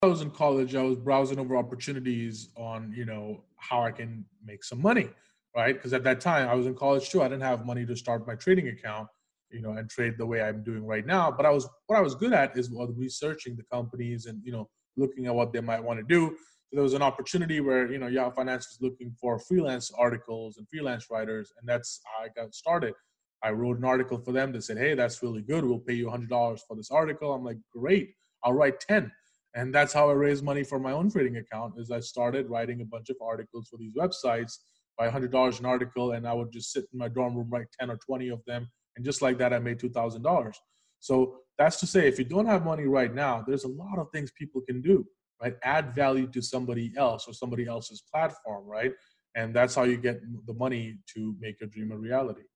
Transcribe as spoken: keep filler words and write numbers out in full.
I was in college, I was browsing over opportunities on, you know, how I can make some money, right? Because at that time I was in college too. I didn't have money to start my trading account, you know, and trade the way I'm doing right now. But I was what I was good at is was researching the companies and, you know, looking at what they might want to do. So there was an opportunity where, you know, Yahoo Finance was looking for freelance articles and freelance writers, and that's how I got started. I wrote an article for them. They said, "Hey, that's really good. We'll pay you one hundred dollars for this article." I'm like, "Great, I'll write ten." And that's how I raised money for my own trading account. Is I started writing a bunch of articles for these websites by one hundred dollars an article, and I would just sit in my dorm room, write ten or twenty of them, and just like that I made two thousand dollars. So that's to say, if you don't have money right now, there's a lot of things people can do, right? Add value to somebody else or somebody else's platform, right? And that's how you get the money to make your dream a reality.